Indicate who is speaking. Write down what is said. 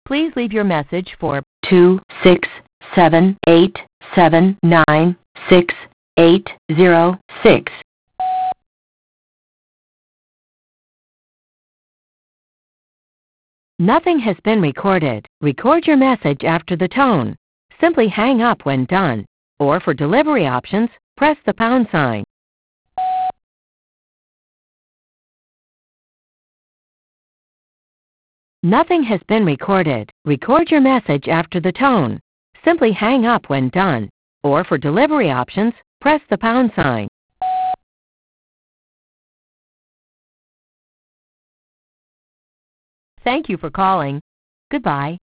Speaker 1: Please leave your message for 267-879-6806. Nothing has been recorded. Record your message after the tone. Simply hang up when done. Or for delivery options, press the pound sign. Nothing has been recorded. Record your message after the tone. Simply hang up when done. Or for delivery options, press the pound sign. Thank you for calling. Goodbye.